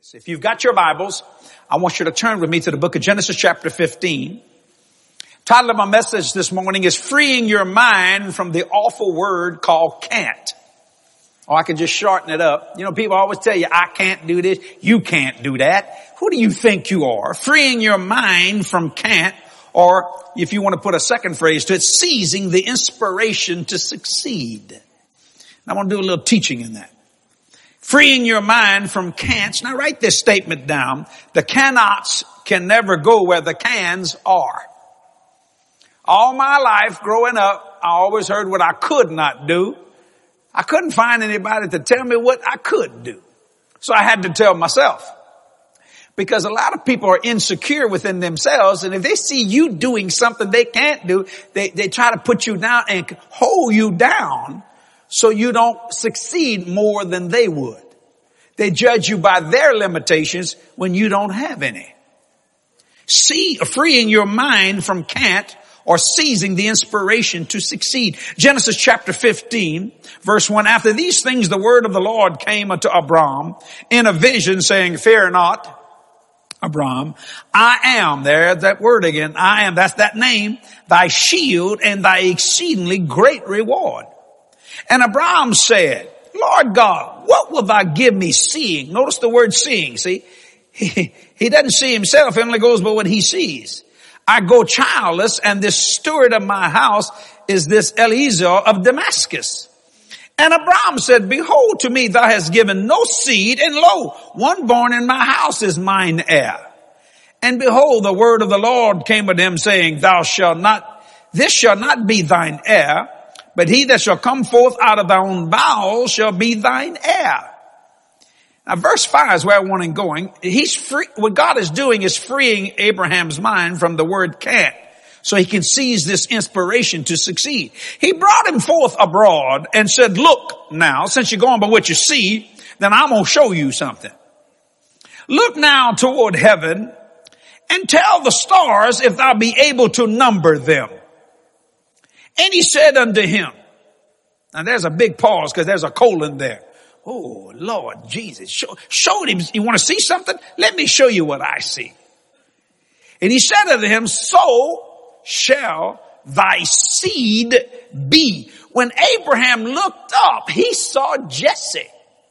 If you've got your Bibles, I want you to turn with me to the book of Genesis chapter 15. Title of my message this morning is Freeing Your Mind from the Awful Word Called Can't. Or I can just shorten it up. You know, people always tell you, I can't do this, you can't do that. Who do you think you are? Freeing your mind from can't, or if you want to put a second phrase to it, seizing the inspiration to succeed. And I want to do a little teaching in that. Freeing your mind from can'ts. Now write this statement down. The cannots can never go where the cans are. All my life growing up, I always heard what I could not do. I couldn't find anybody to tell me what I could do. So I had to tell myself. Because a lot of people are insecure within themselves, and if they see you doing something they can't do, they try to put you down and hold you down so you don't succeed more than they would. They judge you by their limitations when you don't have any. Freeing your mind from can't, or seizing the inspiration to succeed. Genesis chapter 15, verse 1. After these things, the word of the Lord came unto Abram in a vision, saying, Fear not, Abram, I am, there, that word again, I am, that's that name, thy shield and thy exceedingly great reward. And Abram said, Lord God, what will thou give me seeing? Notice the word seeing, see? He doesn't see himself, he only goes by what he sees. I go childless, and this steward of my house is this Eliezer of Damascus. And Abram said, Behold, to me thou hast given no seed, and lo, one born in my house is mine heir. And behold, the word of the Lord came unto him, saying, This shall not be thine heir, but he that shall come forth out of thy own bowels shall be thine heir. Now verse 5 is where I want him going. What God is doing is freeing Abraham's mind from the word can't, so he can seize this inspiration to succeed. He brought him forth abroad and said, Look now, since you're going by what you see, then I'm going to show you something. Look now toward heaven and tell the stars if thou be able to number them. And he said unto him, now there's a big pause because there's a colon there. Oh, Lord Jesus, showed him, you want to see something? Let me show you what I see. And he said unto him, So shall thy seed be. When Abraham looked up, he saw Jesse.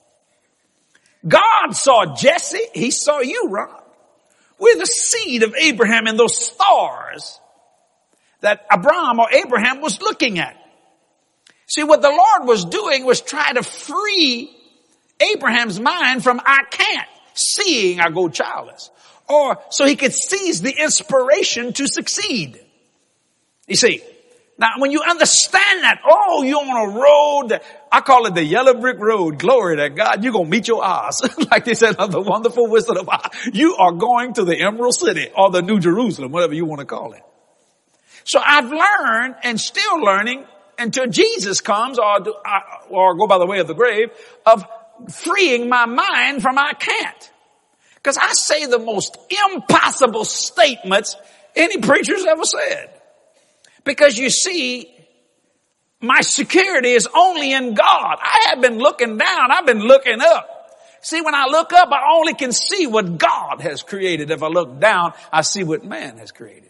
God saw Jesse. He saw you, Ron. We're the seed of Abraham and those stars that Abraham was looking at. See, what the Lord was doing was try to free Abraham's mind from I can't, seeing I go childless. Or so he could seize the inspiration to succeed. You see, now when you understand that, you're on a road, I call it the yellow brick road. Glory to God, you're going to meet your eyes. Like they said on the Wonderful Wizard of Oz. You are going to the Emerald City or the New Jerusalem, whatever you want to call it. So I've learned and still learning until Jesus comes or go by the way of the grave of freeing my mind from I can't. Because I say the most impossible statements any preacher's ever said. Because you see, my security is only in God. I have been looking down. I've been looking up. See, when I look up, I only can see what God has created. If I look down, I see what man has created.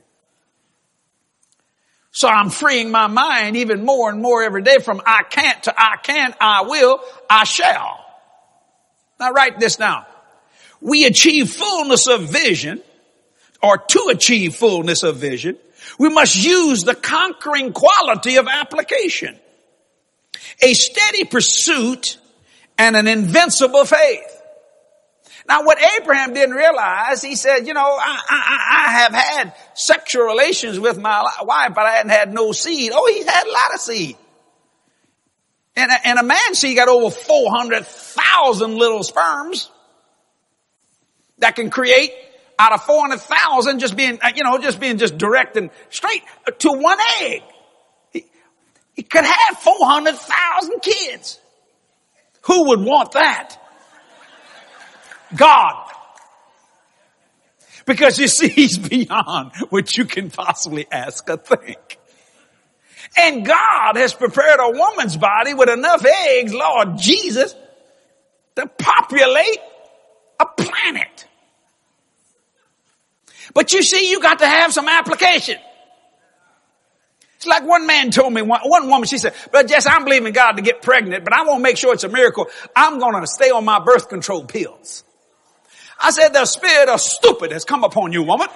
So I'm freeing my mind even more and more every day from I can't to I can, I will, I shall. Now write this down. We achieve fullness of vision, or to achieve fullness of vision, we must use the conquering quality of application, a steady pursuit, and an invincible faith. Now what Abraham didn't realize, he said, I have had sexual relations with my wife, but I hadn't had no seed. Oh, he had a lot of seed. And a man seed got over 400,000 little sperms that can create out of 400,000 just being direct and straight to one egg. He could have 400,000 kids. Who would want that? God. Because you see, he's beyond what you can possibly ask or think. And God has prepared a woman's body with enough eggs, Lord Jesus, to populate a planet. But you see, you got to have some application. It's like one man told me, one woman, she said, "But Jesse, I'm believing God to get pregnant, but I want to make sure it's a miracle. I'm going to stay on my birth control pills." I said, "The spirit of stupid has come upon you, woman.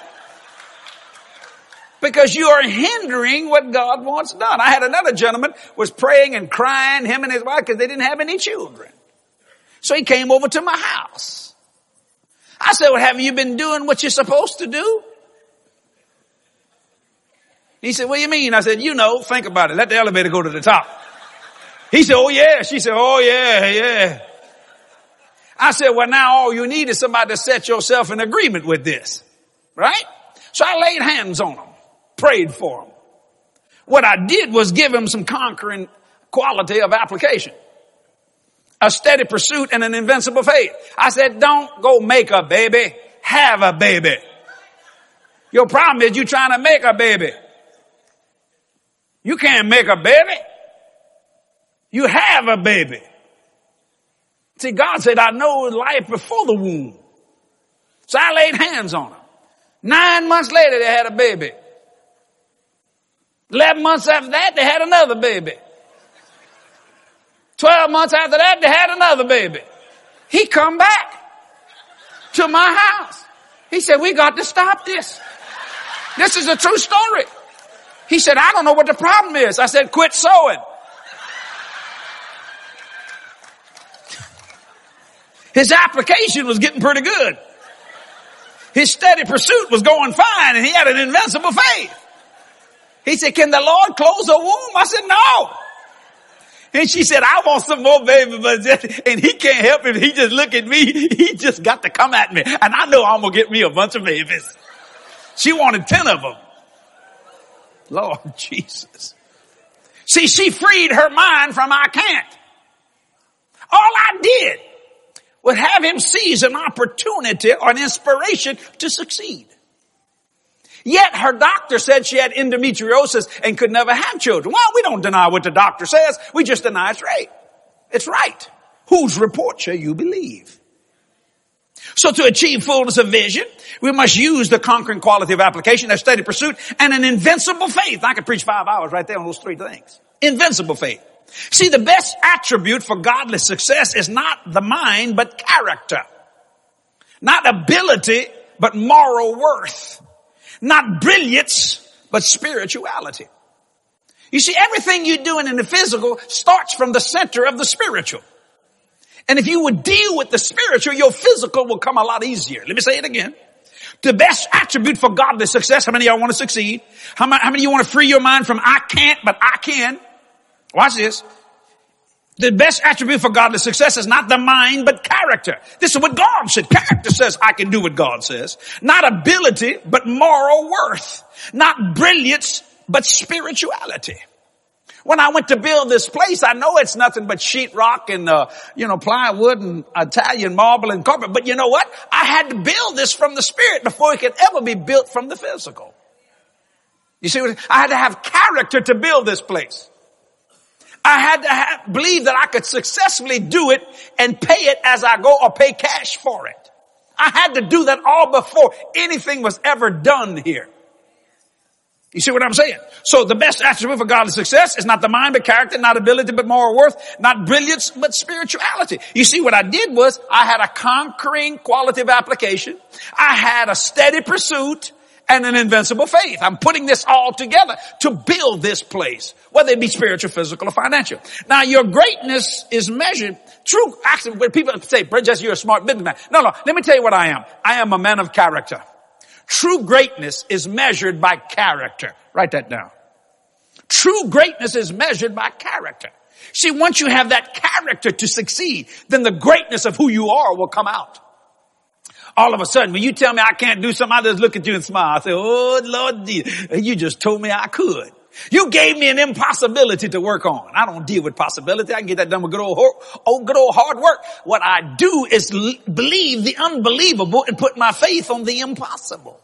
Because you are hindering what God wants done." I had another gentleman was praying and crying, him and his wife, because they didn't have any children. So he came over to my house. I said, "Well, have you been doing what you're supposed to do?" He said, "What do you mean?" I said, think about it. Let the elevator go to the top. He said, "Oh yeah." She said, "Oh yeah." I said, "Well, now all you need is somebody to set yourself in agreement with this." Right? So I laid hands on him, prayed for him. What I did was give him some conquering quality of application. A steady pursuit and an invincible faith. I said, don't go make a baby, have a baby. Your problem is you're trying to make a baby. You can't make a baby. You have a baby. See, God said, "I know life before the womb." So I laid hands on him. 9 months later, they had a baby. 11 months after that, they had another baby. 12 months after that, they had another baby. He come back to my house. He said, "We got to stop this. This is a true story." He said, "I don't know what the problem is." I said, "Quit sowing." His application was getting pretty good. His steady pursuit was going fine, and he had an invincible faith. He said, "Can the Lord close a womb?" I said, "No." And she said, "I want some more baby," and he can't help it. He just look at me. He just got to come at me. And I know I'm going to get me a bunch of babies. She wanted 10 of them. Lord Jesus. See, she freed her mind from "I can't." All I did was have him seize an opportunity or an inspiration to succeed. Yet her doctor said she had endometriosis and could never have children. Well, we don't deny what the doctor says. We just deny it's right. It's right. Whose report shall you believe? So to achieve fullness of vision, we must use the conquering quality of application, a steady pursuit, and an invincible faith. I could preach 5 hours right there on those 3 things. Invincible faith. See, the best attribute for godly success is not the mind, but character. Not ability, but moral worth. Not brilliance, but spirituality. You see, everything you're doing in the physical starts from the center of the spiritual. And if you would deal with the spiritual, your physical will come a lot easier. Let me say it again. The best attribute for godly success, how many of y'all want to succeed? How many of you want to free your mind from "I can't, but I can"? Watch this. The best attribute for godly success is not the mind, but character. This is what God said. Character says, "I can do what God says." Not ability, but moral worth. Not brilliance, but spirituality. When I went to build this place, I know it's nothing but sheetrock and, plywood and Italian marble and carpet. But you know what? I had to build this from the spirit before it could ever be built from the physical. You see, I had to have character to build this place. I had to believe that I could successfully do it and pay it as I go or pay cash for it. I had to do that all before anything was ever done here. You see what I'm saying? So the best attribute for godly success is not the mind but character, not ability but moral worth, not brilliance but spirituality. You see what I did was I had a conquering quality of application. I had a steady pursuit and an invincible faith. I'm putting this all together to build this place, whether it be spiritual, physical, or financial. Now your greatness is measured actually when people say, "Brother Jesse, you're a smart businessman." No, let me tell you what I am. I am a man of character. True greatness is measured by character. Write that down. True greatness is measured by character. See, once you have that character to succeed, then the greatness of who you are will come out. All of a sudden, when you tell me I can't do something, I just look at you and smile. I say, "Oh, Lord, you just told me I could. You gave me an impossibility to work on." I don't deal with possibility. I can get that done with good old hard work. What I do is believe the unbelievable and put my faith on the impossible.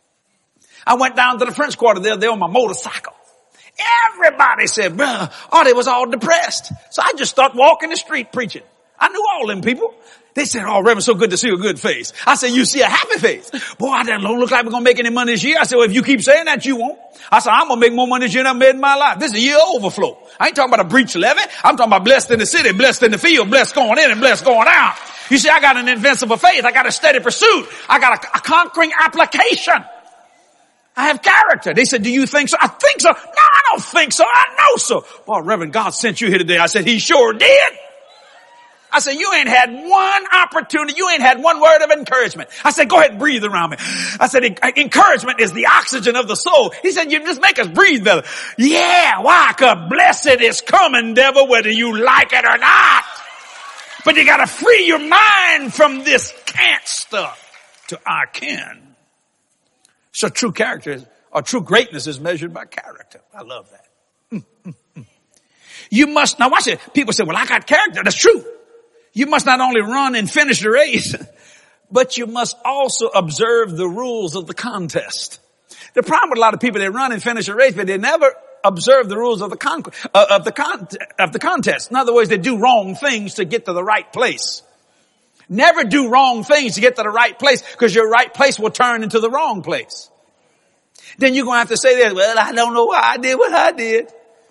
I went down to the French Quarter the other day on my motorcycle. Everybody said, "Bruh," they was all depressed. So I just started walking the street preaching. I knew all them people. They said, oh, Reverend, so good to see a good face. I said, you see a happy face. Boy, I don't look like we're going to make any money this year. I said, well, if you keep saying that, you won't. I said, I'm going to make more money this year than I've made in my life. This is a year of overflow. I ain't talking about a breach levy. I'm talking about blessed in the city, blessed in the field, blessed going in and blessed going out. You see, I got an invincible faith. I got a steady pursuit. I got a conquering application. I have character. They said, do you think so? I think so. No, I don't think so. I know so. Boy, Reverend, God sent you here today. I said, he sure did. I said, you ain't had one opportunity. You ain't had one word of encouragement. I said, go ahead and breathe around me. I said, encouragement is the oxygen of the soul. He said, you just make us breathe better. Yeah, why? 'Cause blessed is coming, devil, whether you like it or not. But you gotta free your mind from this can't stuff to I can. So true character or true greatness is measured by character. I love that. You must, now watch it. People say, well, I got character. That's true. You must not only run and finish the race, but you must also observe the rules of the contest. The problem with a lot of people, they run and finish a race, but they never observe the rules of the contest. In other words, they do wrong things to get to the right place. Never do wrong things to get to the right place, because your right place will turn into the wrong place. Then you're going to have to say this, well, I don't know why I did what I did.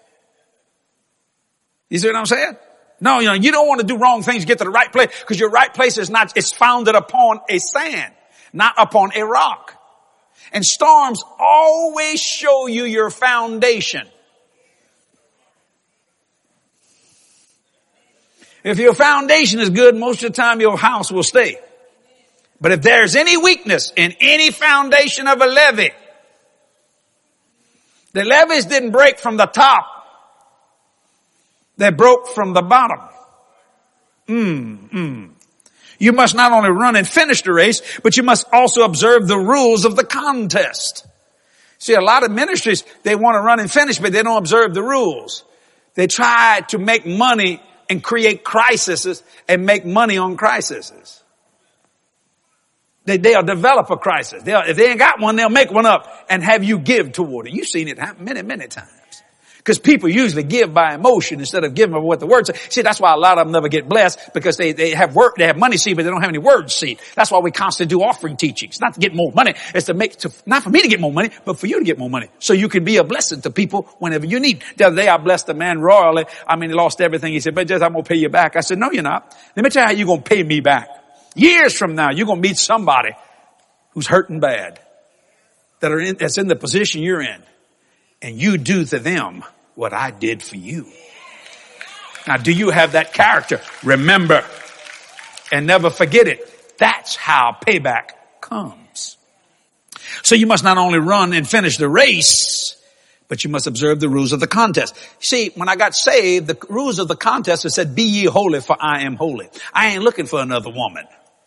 You see what I'm saying? No, you don't want to do wrong things to get to the right place, because your right place is not, it's founded upon a sand, not upon a rock. And storms always show you your foundation. If your foundation is good, most of the time your house will stay. But if there's any weakness in any foundation of a levee, the levees didn't break from the top. They broke from the bottom. You must not only run and finish the race, but you must also observe the rules of the contest. See, a lot of ministries, they want to run and finish, but they don't observe the rules. They try to make money and create crises and make money on crises. They'll develop a crisis. If they ain't got one, they'll make one up and have you give toward it. You've seen it happen many, many times. Because people usually give by emotion instead of giving by what the word says. See, that's why a lot of them never get blessed, because they have money seed, but they don't have any word seed. That's why we constantly do offering teachings. Not to get more money. It's not for me to get more money, but for you to get more money. So you can be a blessing to people whenever you need. The other day I blessed a man royally. He lost everything. He said, but just I'm going to pay you back. I said, no, you're not. Let me tell you how you're going to pay me back. Years from now, you're going to meet somebody who's hurting bad, that's in the position you're in. And you do to them what I did for you. Now, do you have that character? Remember and never forget it. That's how payback comes. So you must not only run and finish the race, but you must observe the rules of the contest. See, when I got saved, the rules of the contest, it said, be ye holy, for I am holy. I ain't looking for another woman.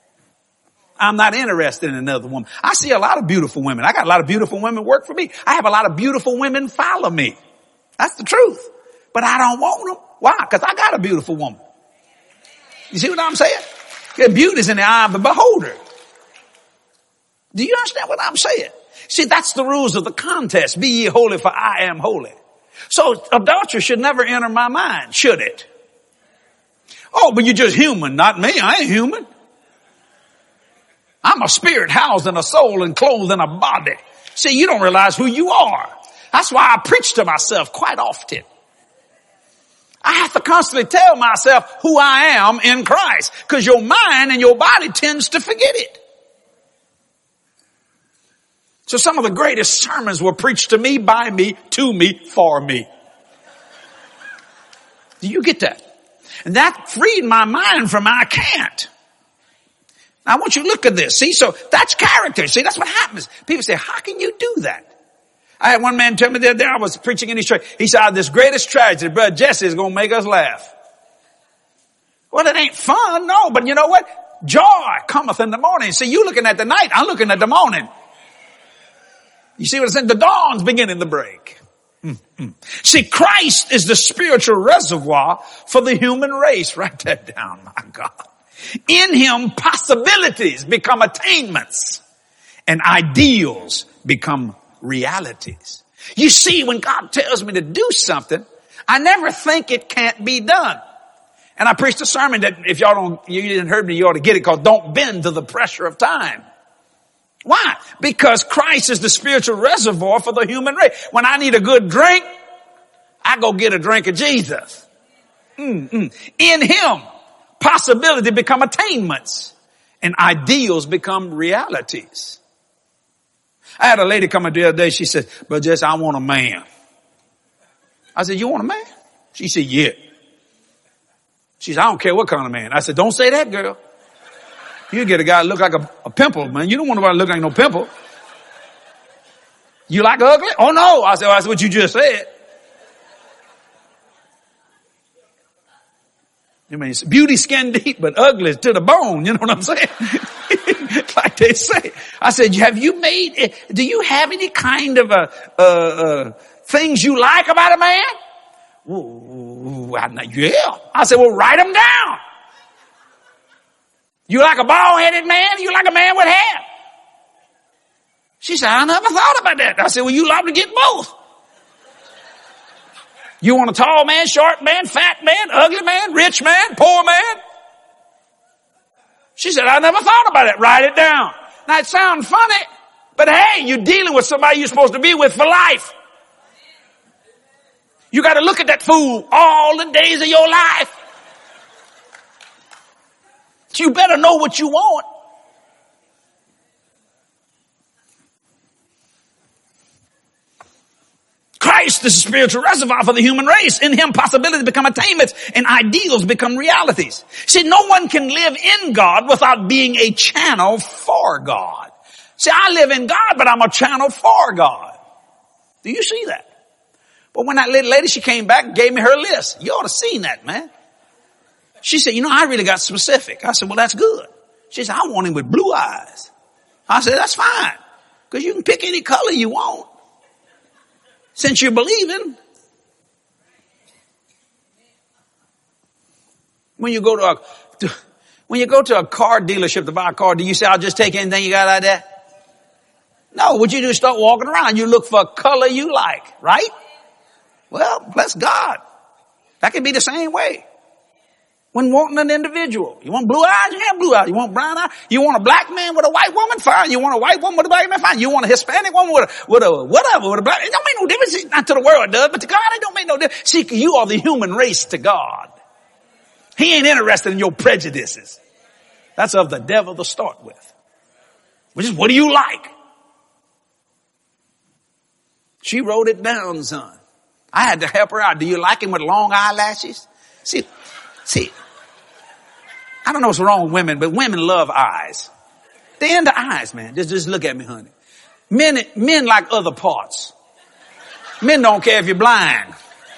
I'm not interested in another woman. I see a lot of beautiful women. I got a lot of beautiful women work for me. I have a lot of beautiful women follow me. That's the truth. But I don't want them. Why? Because I got a beautiful woman. You see what I'm saying? Yeah, beauty is in the eye of the beholder. Do you understand what I'm saying? See, that's the rules of the contest. Be ye holy, for I am holy. So adultery should never enter my mind, should it? Oh, but you're just human. Not me. I ain't human. I'm a spirit housed in a soul and clothed in a body. See, you don't realize who you are. That's why I preach to myself quite often. I have to constantly tell myself who I am in Christ, because your mind and your body tends to forget it. So some of the greatest sermons were preached to me, by me, to me, for me. Do you get that? And that freed my mind from I can't. Now I want you to look at this. See, so that's character. See, that's what happens. People say, how can you do that? I had one man tell me the other day, I was preaching in his church. He said, this greatest tragedy, Brother Jesse, is going to make us laugh. Well, it ain't fun, no, but you know what? Joy cometh in the morning. See, you looking at the night, I'm looking at the morning. You see what I'm saying? The dawn's beginning to break. See, Christ is the spiritual reservoir for the human race. Write that down, my God. In him, possibilities become attainments and ideals become realities. You see, when God tells me to do something, I never think it can't be done. And I preached a sermon that if you didn't hear me, you ought to get it, called Don't Bend to the Pressure of Time. Why? Because Christ is the spiritual reservoir for the human race. When I need a good drink, I go get a drink of Jesus. In Him, possibility become attainments and ideals become realities. I had a lady come in the other day. She said, but Jesse, I want a man. I said, you want a man? She said, yeah. She said, I don't care what kind of man. I said, don't say that, girl. You get a guy that look like a pimple, man. You don't want nobody to look like no pimple. You like ugly? Oh no. I said, well, that's what you just said. I mean, beauty skin deep, but ugly to the bone. You know what I'm saying? Like they say. I said, do you have any kind of, things you like about a man? Ooh, yeah. I said, well, write them down. You like a bald-headed man? You like a man with hair? She said, I never thought about that. I said, well, you love to get both. You want a tall man, short man, fat man, ugly man, rich man, poor man? She said, I never thought about it. Write it down. Now it sounds funny, but hey, you're dealing with somebody you're supposed to be with for life. You got to look at that fool all the days of your life. You better know what you want. Christ is the spiritual reservoir for the human race. In Him, possibilities become attainments and ideals become realities. See, no one can live in God without being a channel for God. See, I live in God, but I'm a channel for God. Do you see that? But when that little lady, she came back and gave me her list. You ought to seen that, man. She said, I really got specific. I said, well, that's good. She said, I want him with blue eyes. I said, that's fine. Because you can pick any color you want. Since you're believing. When you go to a car dealership to buy a car, do you say, I'll just take anything you got out there? No, what you do is start walking around. You look for a color you like, right? Well, bless God. That can be the same way. When wanting an individual. You want blue eyes? You have blue eyes. You want brown eyes? You want a black man with a white woman? Fine. You want a white woman with a black man? Fine. You want a Hispanic woman with a black? It don't make no difference. Not to the world it does, but to God it don't make no difference. See, you are the human race to God. He ain't interested in your prejudices. That's of the devil to start with. Which is, what do you like? She wrote it down, son. I had to help her out. Do you like him with long eyelashes? See, I don't know what's wrong with women, but women love eyes. They're into eyes, man. Just look at me, honey. Men like other parts. Men don't care if you're blind.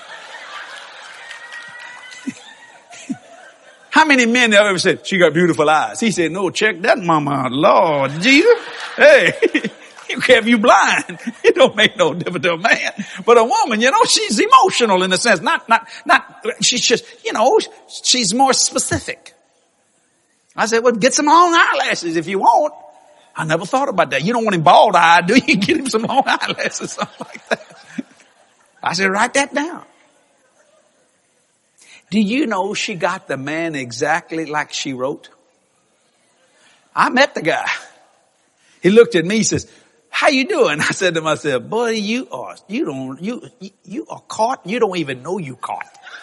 How many men have ever said, she got beautiful eyes? He said, no, check that mama out. Lord Jesus. Hey, you care if you blind. It don't make no difference to a man. But a woman, she's emotional in a sense. She's just, she's more specific. I said, well, get some long eyelashes if you want. I never thought about that. You don't want him bald-eyed, do you? Get him some long eyelashes, something like that. I said, write that down. Do you know she got the man exactly like she wrote? I met the guy. He looked at me, he says, how you doing? I said to myself, buddy, you are caught. You don't even know you caught.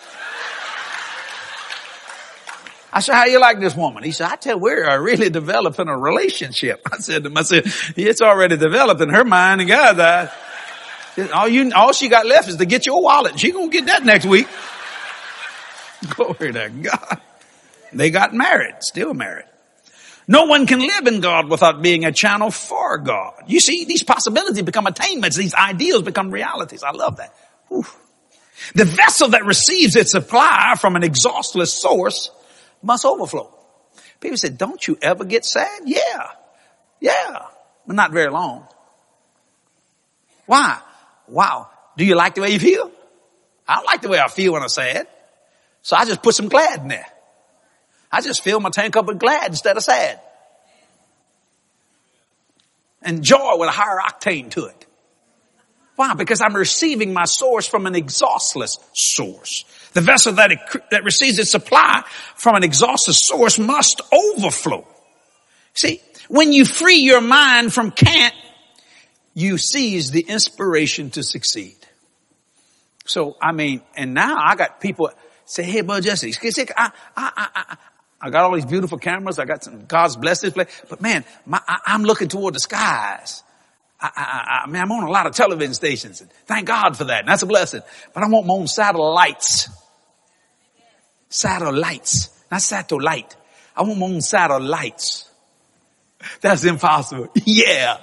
I said, how you like this woman? He said, I tell you, we're really developing a relationship. I said to myself, it's already developed in her mind and God's eyes. All she got left is to get your wallet. She gonna get that next week. Glory to God. They got married, still married. No one can live in God without being a channel for God. You see, these possibilities become attainments. These ideals become realities. I love that. Whew. The vessel that receives its supply from an exhaustless source must overflow. People say, don't you ever get sad? Yeah. But not very long. Why? Wow. Do you like the way you feel? I don't like the way I feel when I'm sad. So I just put some glad in there. I just fill my tank up with glad instead of sad. And joy with a higher octane to it. Why? Because I'm receiving my source from an exhaustless source. The vessel that receives its supply from an exhaustless source must overflow. See, when you free your mind from can't, you seize the inspiration to succeed. So, and now I got people say, hey, Bud Jesse, I got all these beautiful cameras. I got some God's blessed place. But man, I'm looking toward the skies. I'm on a lot of television stations, and thank God for that. And that's a blessing. But I want my own satellites. Satellites, not satellite. I want my own satellites. That's impossible. Yeah.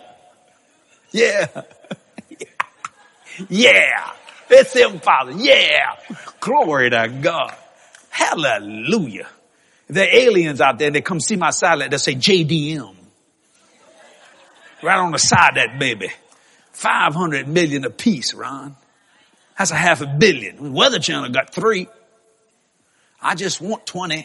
It's impossible. Yeah. Glory to God. Hallelujah. There are aliens out there that come see my satellite. They say JDM. Right on the side of that baby. 500 million apiece, Ron. That's $500 million. Weather Channel got 3. I just want 20.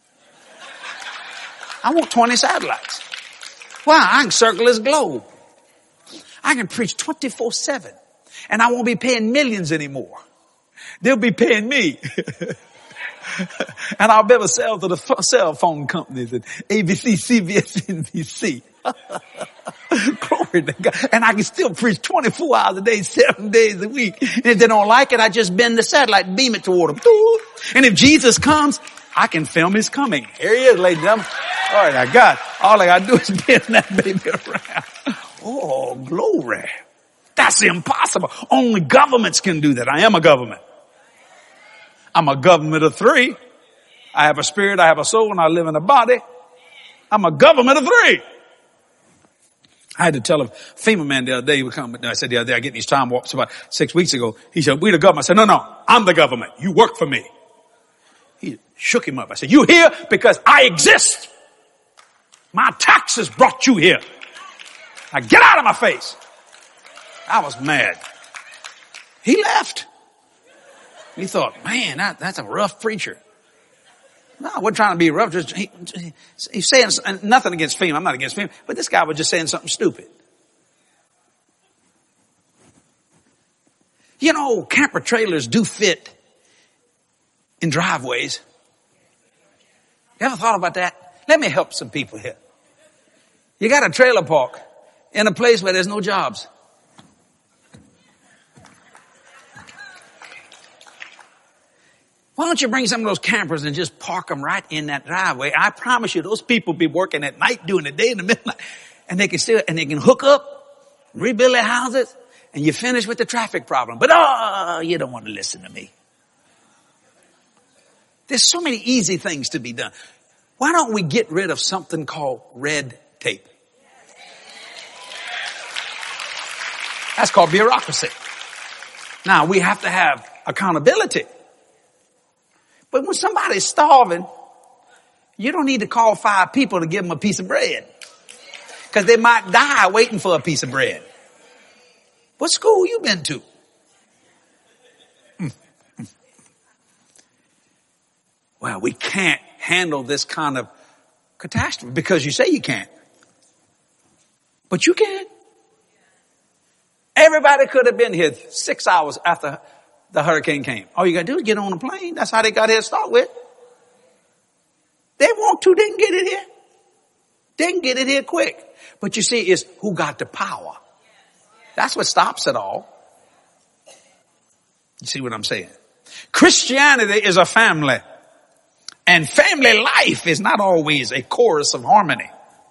I want 20 satellites. Why? I can circle this globe. I can preach 24/7. And I won't be paying millions anymore. They'll be paying me. And I'll be able to sell to the cell phone companies and ABC, CBS, NBC. Glory to God. And I can still preach 24 hours a day, 7 days a week. And if they don't like it, I just bend the satellite and beam it toward them. And if Jesus comes, I can film his coming. Here he is, ladies and gentlemen. All right, I got. All I got to do is bend that baby around. Oh, glory. That's impossible. Only governments can do that. I am a government. I'm a government of 3. I have a spirit, I have a soul, and I live in a body. I'm a government of 3. I had to tell a FEMA man the other day, I said the other day, I get these time warps about 6 weeks ago. He said, we the government. I said, no, I'm the government. You work for me. He shook him up. I said, you here because I exist. My taxes brought you here. Now get out of my face. I was mad. He left. He thought, man, that's a rough preacher. No, I wasn't trying to be rough. Just, he's saying nothing against FEMA. I'm not against FEMA. But this guy was just saying something stupid. You know, camper trailers do fit in driveways. You ever thought about that? Let me help some people here. You got a trailer park in a place where there's no jobs. Why don't you bring some of those campers and just park them right in that driveway? I promise you, those people be working at night, doing the day in the midnight, and they can hook up, rebuild their houses, and you finish with the traffic problem. But you don't want to listen to me. There's so many easy things to be done. Why don't we get rid of something called red tape? That's called bureaucracy. Now, we have to have accountability. But when somebody's starving, you don't need to call 5 people to give them a piece of bread. Because they might die waiting for a piece of bread. What school you been to? Well, we can't handle this kind of catastrophe because you say you can't. But you can. Everybody could have been here 6 hours after the hurricane came. All you got to do is get on a plane. That's how they got here to start with. They want to, they can get it here. They can get it here quick. But you see, it's who got the power. That's what stops it all. You see what I'm saying? Christianity is a family. And family life is not always a chorus of harmony.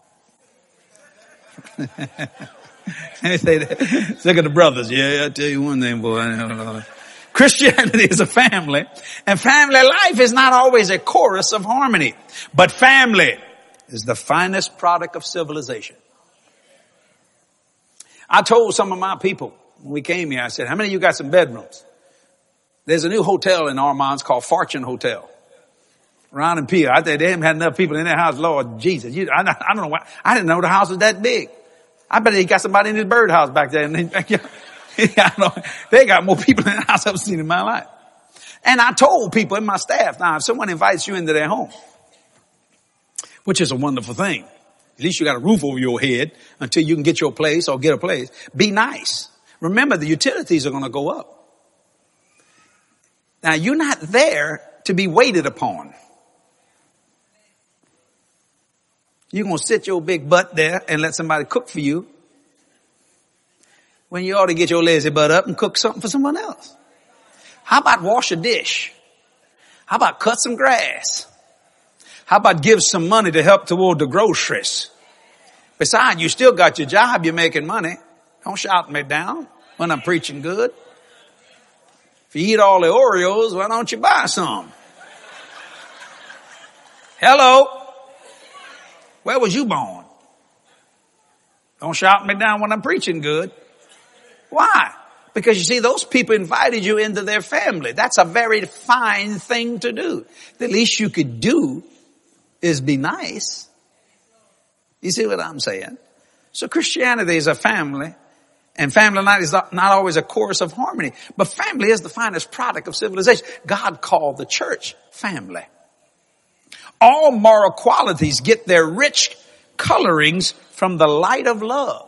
Let me say that. Look at the brothers. Yeah, I'll tell you one thing, boy. Christianity is a family, and family life is not always a chorus of harmony. But family is the finest product of civilization. I told some of my people when we came here, I said, how many of you got some bedrooms? There's a new hotel in Armand's called Fortune Hotel. Ron and Peter, I think they haven't had enough people in their house. Lord Jesus, I don't know why. I didn't know the house was that big. I bet he got somebody in his birdhouse back there. And they got more people in the house I've ever seen in my life. And I told people in my staff, now if someone invites you into their home, which is a wonderful thing, at least you got a roof over your head until you can get your place or get a place. Be nice. Remember, the utilities are going to go up. Now, you're not there to be waited upon. You're going to sit your big butt there and let somebody cook for you when you ought to get your lazy butt up and cook something for someone else. How about wash a dish? How about cut some grass? How about give some money to help toward the groceries? Besides, you still got your job. You're making money. Don't shout me down when I'm preaching good. If you eat all the Oreos, why don't you buy some? Hello? Where was you born? Don't shout me down when I'm preaching good. Why? Because you see, those people invited you into their family. That's a very fine thing to do. The least you could do is be nice. You see what I'm saying? So Christianity is a family, and family night is not always a chorus of harmony, but family is the finest product of civilization. God called the church family. All moral qualities get their rich colorings from the light of love.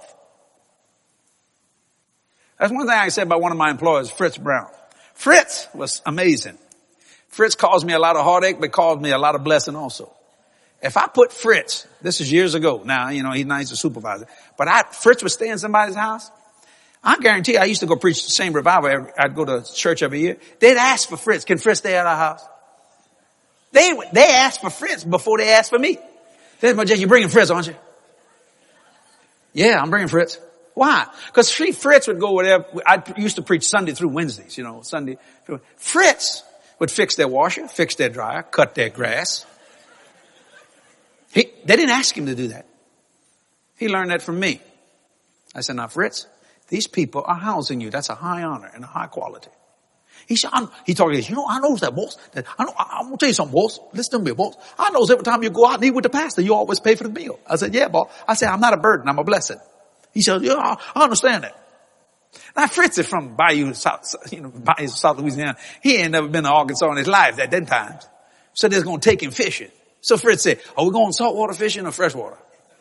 That's one thing I said about one of my employers, Fritz Brown. Fritz was amazing. Fritz caused me a lot of heartache, but caused me a lot of blessing also. If I put Fritz, this is years ago now, he's a supervisor, but Fritz would stay in somebody's house. I guarantee I used to go preach the same revival. I'd go to church every year. They'd ask for Fritz. Can Fritz stay at our house? They asked for Fritz before they asked for me. They said, you're bringing Fritz, aren't you? Yeah, I'm bringing Fritz. Why? Because Fritz would go whatever. I used to preach Sunday through Wednesdays, Sunday. Fritz would fix their washer, fix their dryer, cut their grass. They didn't ask him to do that. He learned that from me. I said, now Fritz, these people are housing you. That's a high honor and a high quality. He said, he told me, I know that, boss. I'm going to tell you something, boss. Listen to me, boss. I know every time you go out and eat with the pastor, you always pay for the meal. I said, yeah, boss. I said, I'm not a burden. I'm a blessing. He said, yeah, I understand that. Now Fritz is from Bayou, South Louisiana. He ain't never been to Arkansas in his life at that time. So they're going to take him fishing. So Fritz said, are we going saltwater fishing or freshwater?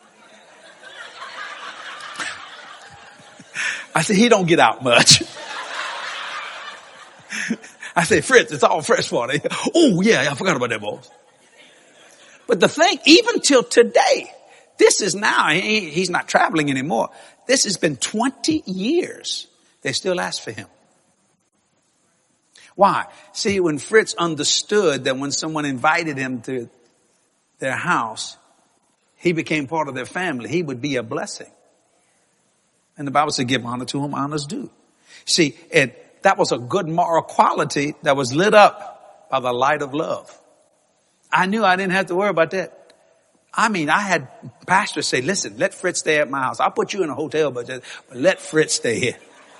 I said, he don't get out much. I said, Fritz, it's all freshwater. Oh yeah, I forgot about that, boss. But the thing, even till today, this is now, he's not traveling anymore. This has been 20 years. They still ask for him. Why? See, when Fritz understood that when someone invited him to their house, he became part of their family. He would be a blessing. And the Bible said, give honor to whom honor's due. See, that was a good moral quality that was lit up by the light of love. I knew I didn't have to worry about that. I had pastors say, listen, let Fritz stay at my house. I'll put you in a hotel, but let Fritz stay here.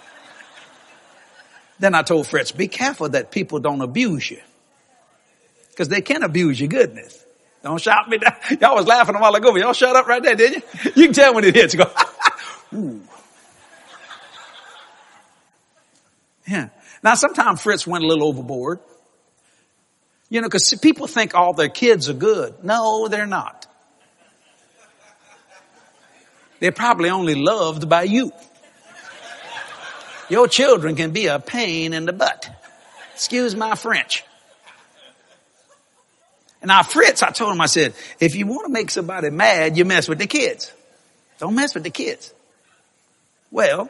Then I told Fritz, be careful that people don't abuse you. Because they can abuse your goodness. Don't shout me down. Y'all was laughing a while ago, but y'all shut up right there, didn't you? You can tell when it hits. You go, ooh. Yeah. Now sometimes Fritz went a little overboard. Because people think all their kids are good. No, they're not. They're probably only loved by you. Your children can be a pain in the butt. Excuse my French. And now Fritz, I told him, I said, if you want to make somebody mad, you mess with the kids. Don't mess with the kids. Well,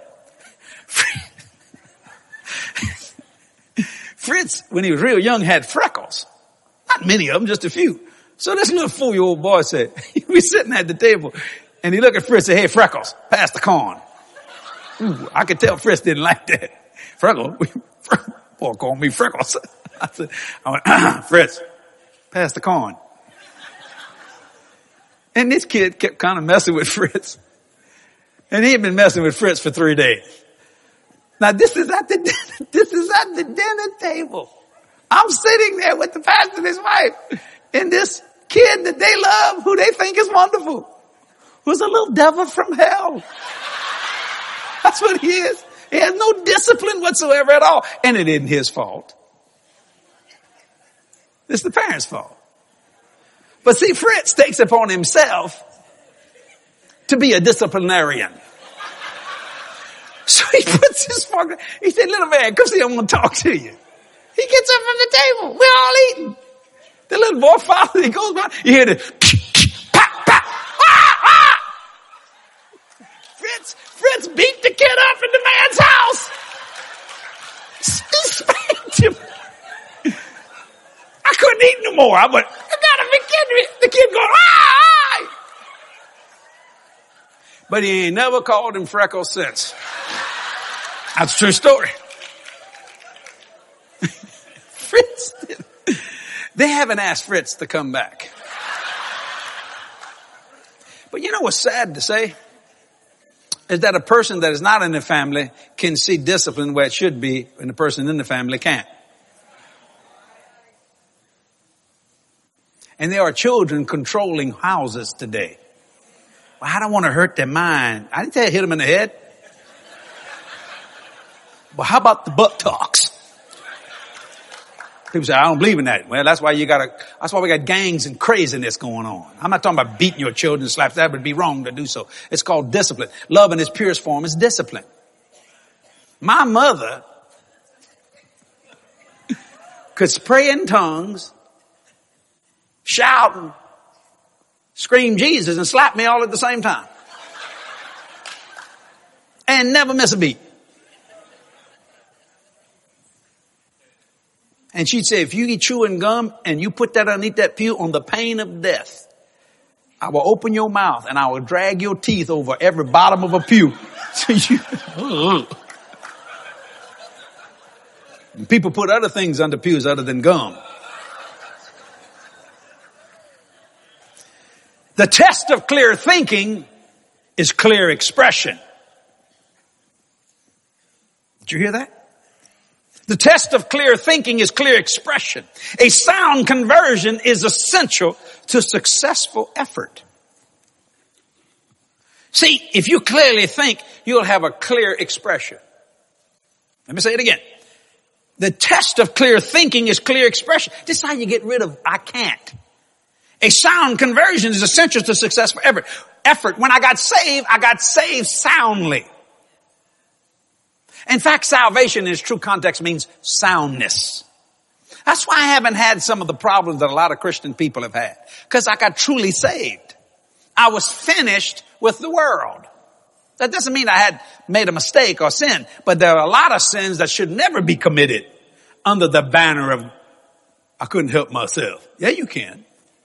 Fritz, when he was real young, had freckles. Not many of them, just a few. So this little 4-year-old boy said, he was sitting at the table, and he looked at Fritz and said, hey, Freckles, pass the corn. Ooh, I could tell Fritz didn't like that. Freckles? Boy called me Freckles. I went, Fritz, pass the corn. And this kid kept kind of messing with Fritz. And he had been messing with Fritz for 3 days. Now this is at the dinner table. I'm sitting there with the pastor and his wife. And this kid that they love, who they think is wonderful, was a little devil from hell. That's what he is. He has no discipline whatsoever at all. And it isn't his fault. It's the parents' fault. But see, Fritz takes upon himself to be a disciplinarian. So he puts his fork, he said, little man, come see, I want to talk to you. He gets up from the table. We're all eating. The little boy father, he goes by, you hear the pop, pop, Fritz beat the kid up in the man's house. He spanked him. I couldn't eat no more. I went, I gotta be kidding me. The kid going, ah! But he ain't never called him Freckles since. That's a true story. Fritz, they haven't asked Fritz to come back. But you know what's sad to say? Is that a person that is not in the family can see discipline where it should be, and the person in the family can't. And there are children controlling houses today. Well, I don't want to hurt their mind. I didn't tell you hit them in the head. Well, how about the buttocks? People say, I don't believe in that. Well, that's why we got gangs and craziness going on. I'm not talking about beating your children, slaps. That would be wrong to do so. It's called discipline. Love in its purest form is discipline. My mother could pray in tongues, shout and scream Jesus and slap me all at the same time. And never miss a beat. And she'd say, if you eat chewing gum and you put that underneath that pew on the pain of death, I will open your mouth and I will drag your teeth over every bottom of a pew. People put other things under pews other than gum. The test of clear thinking is clear expression. Did you hear that? The test of clear thinking is clear expression. A sound conversion is essential to successful effort. See, if you clearly think, you'll have a clear expression. Let me say it again. The test of clear thinking is clear expression. This is how you get rid of I can't. A sound conversion is essential to successful effort. When I got saved soundly. In fact, salvation in its true context means soundness. That's why I haven't had some of the problems that a lot of Christian people have had. Because I got truly saved. I was finished with the world. That doesn't mean I had made a mistake or sin, but there are a lot of sins that should never be committed under the banner of, I couldn't help myself. Yeah, you can.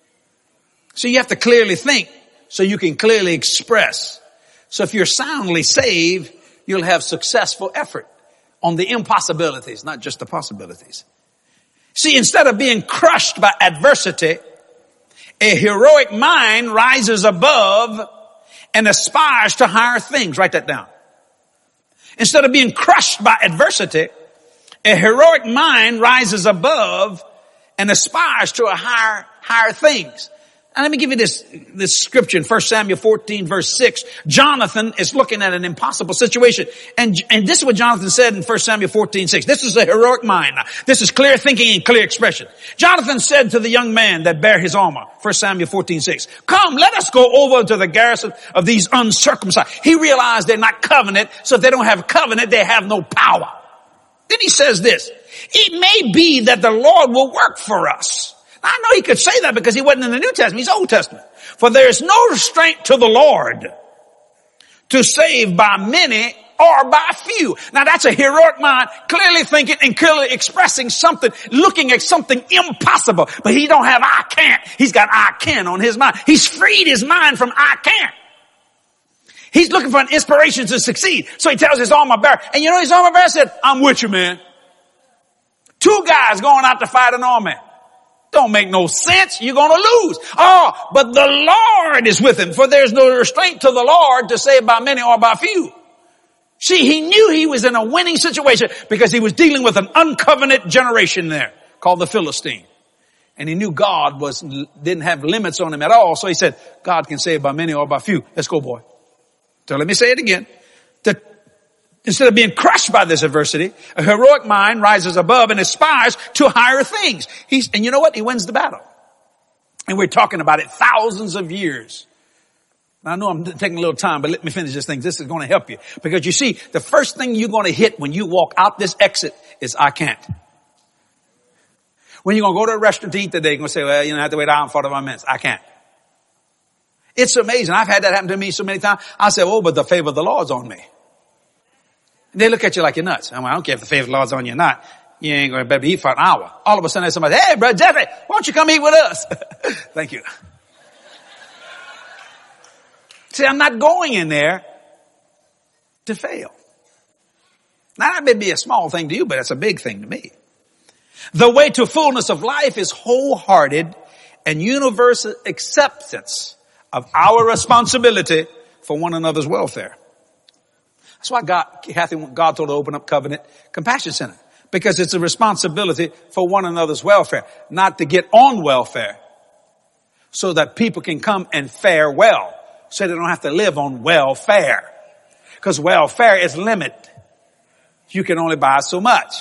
So you have to clearly think so you can clearly express. So if you're soundly saved, you'll have successful effort on the impossibilities, not just the possibilities. See, instead of being crushed by adversity, a heroic mind rises above and aspires to higher things. Write that down. Instead of being crushed by adversity, a heroic mind rises above and aspires to higher things. Now let me give you this scripture in 1 Samuel 14 verse 6. Jonathan is looking at an impossible situation. And this is what Jonathan said in 1 Samuel 14:6. This is a heroic mind. This is clear thinking and clear expression. Jonathan said to the young man that bare his armor, 1 Samuel 14:6, come, let us go over to the garrison of these uncircumcised. He realized they're not covenant, so if they don't have covenant, they have no power. Then he says this, it may be that the Lord will work for us. I know he could say that because he wasn't in the New Testament. He's Old Testament. For there is no restraint to the Lord to save by many or by few. Now that's a heroic mind, clearly thinking and clearly expressing something, looking at something impossible. But he don't have I can't. He's got I can on his mind. He's freed his mind from I can't. He's looking for an inspiration to succeed. So he tells his armor bearer, and you know his armor bearer said, I'm with you, man. 2 guys going out to fight an army. Don't make no sense. You're going to lose. Oh, but the Lord is with him, for there's no restraint to the Lord to save by many or by few. See, he knew he was in a winning situation because he was dealing with an uncovenant generation there called the Philistine. And he knew God didn't have limits on him at all. So he said, God can save by many or by few. Let's go, boy. So let me say it again. Instead of being crushed by this adversity, a heroic mind rises above and aspires to higher things. And you know what? He wins the battle. And we're talking about it thousands of years I know I'm taking a little time, but let me finish this thing. This is going to help you. Because you see, the first thing you're going to hit when you walk out this exit is, I can't. When you're going to go to a restaurant to eat today, you're going to say, well, I have to wait an hour and 45 minutes. I can't. It's amazing. I've had that happen to me so many times. I say, oh, but the favor of the Lord's on me. And they look at you like you're nuts. I don't care if the favor of the Lord's on you or not. You ain't going to be able to eat for an hour. All of a sudden there's somebody, hey, Brother Jeffrey, why don't you come eat with us? Thank you. See, I'm not going in there to fail. Now, that may be a small thing to you, but it's a big thing to me. The way to fullness of life is wholehearted and universal acceptance of our responsibility for one another's welfare. That's why God told her to open up Covenant Compassion Center. Because it's a responsibility for one another's welfare, not to get on welfare so that people can come and fare well. So they don't have to live on welfare. Because welfare is limited. You can only buy so much.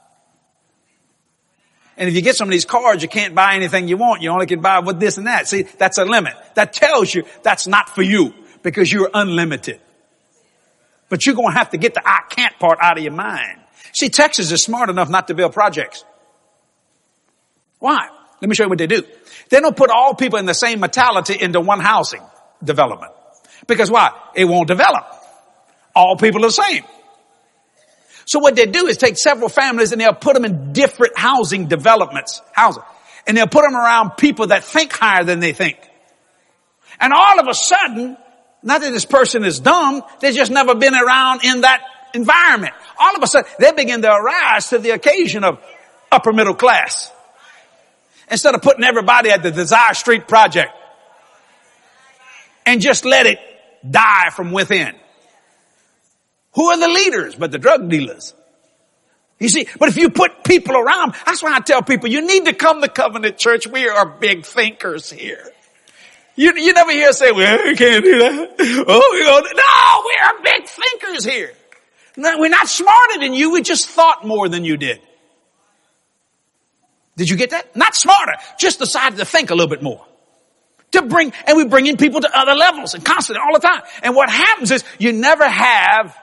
And if you get some of these cards, you can't buy anything you want. You only can buy with this and that. See, that's a limit. That tells you that's not for you because you're unlimited. But you're going to have to get the I can't part out of your mind. See, Texas is smart enough not to build projects. Why? Let me show you what they do. They don't put all people in the same mentality into one housing development. Because why? It won't develop. All people are the same. So what they do is take several families and they'll put them in different housing developments, and they'll put them around people that think higher than they think. And all of a sudden, not that this person is dumb, they've just never been around in that environment. All of a sudden, they begin to arise to the occasion of upper middle class. Instead of putting everybody at the Desire Street Project and just let it die from within. Who are the leaders but the drug dealers? You see, but if you put people around, that's why I tell people, you need to come to Covenant Church. We are big thinkers here. You never hear us say, well, we can't do that. No, we are big thinkers here. No, we're not smarter than you. We just thought more than you did. Did you get that? Not smarter. Just decided to think a little bit more. And we bring in people to other levels and constantly all the time. And what happens is you never have